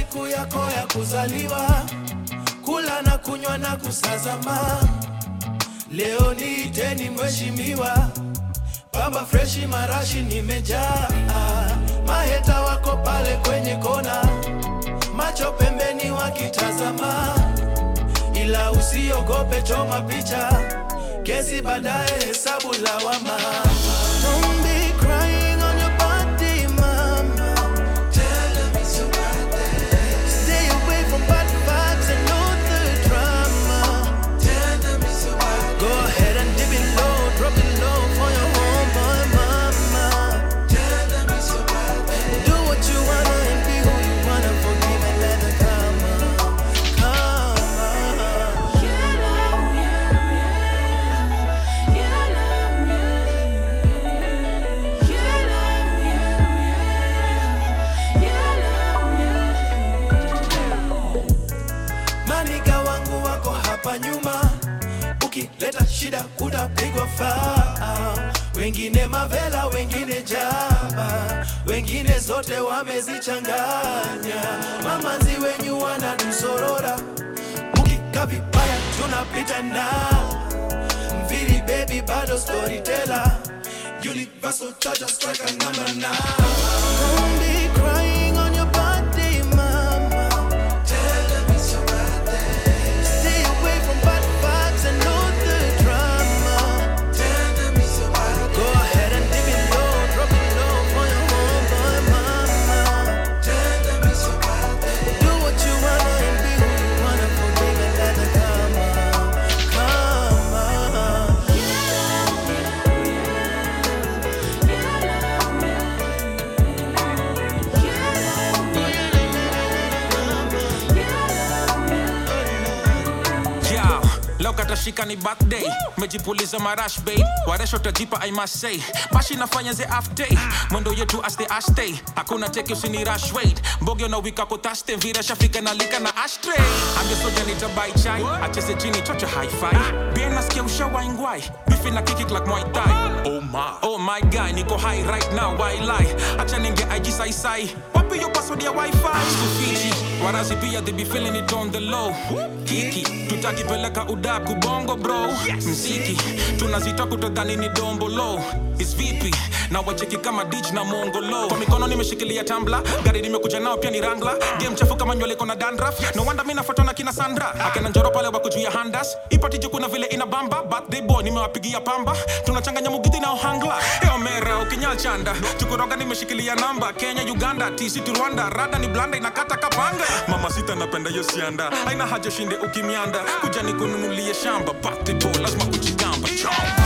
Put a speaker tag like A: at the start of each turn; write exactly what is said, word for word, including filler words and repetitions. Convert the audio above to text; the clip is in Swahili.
A: siku yako ya kuzaliwa, kula na kunywa na kusazama. Leo niiteni mheshimiwa, baba freshi marashi nimejaa. Maheta wako pale kwenye kona, macho pembeni wakitazama. Ila usiogope, choma picha, kesi baadaye hesabu lawama. Don't be crying on your birthday, mama. Tell them it's your birthday. Stay away from bad vibes and all the drama. Tell them it's your birthday. Go ahead and dip it low, drop it low for your homeboy mama. Tell them it's your birthday. Do what you wanna and be who you wanna, forgive and let the karma come. Manika wangu wako hapa nyuma, ukileta shida utapigwa faa. Wengine mavela, wengine jaba, wengine zote wamezichanganya. Mamanzi wenyu wanadusorora, mukika vibaya tunapita na. Mviri baby bado storyteller, universal charger striker number nine. Don't be crying on your birthday, mama. Tell them it's your birthday. Stay away from bad vibes and all the drama. Tell them it's your birthday. Go ahead and dip it low, drop it low for your homeboy mama. Tell them it's your birthday. Do what you wanna and be who you wanna, forgive and let the karma come.
B: Leo katashika ni birthday, mejipuliza marash babe. Waresho tajipa I must say, bashi nafanya ze half day. Mwendo yetu aste aste, hakuna teki usini rush wait. Mbogyo na wika kotaste, vira shafika na lika na ashtray. Ambia soja nitabai chai, achese chini chocha hi-fi. Bien nasikia ushawa ingwai, bifi na kiki like Muay Thai. Oh my, oh my guy, niko high right now, why lie? Acha ninge I G sai sai, wapi yo password ya Wi-Fi? Sufiji, warazi pia they be feeling it on the low. Kiki, tutakipeleka udaku bongo bro. Mziki, tunazita kutodhani ni dombo low. It's V P, na wacheki kama ditch na mongolo. Kwa mikono nimeshikilia tumbler, gari nimekuja nao pia ni Wrangler. Game chafu kama nywele kona dandruff. No wonder mina photo na kina Sandra. Akena njoro pale wako juu ya handas. Ipati juku na vile ina bamba. Birthday boy nimewapigia pamba. Tunachanganya mugiti na ohangla. Eo mera ukinyal chanda. Chukuroga nimeshikilia namba. Kenya, Uganda, T C to Rwanda. Rada ni blanda inakata kapanga. Mama sita napenda yosianda. Aina haja shinde ukimianda. Kuja ni kununulie shamba. Birthday boy lazima ujigamba. Chomba.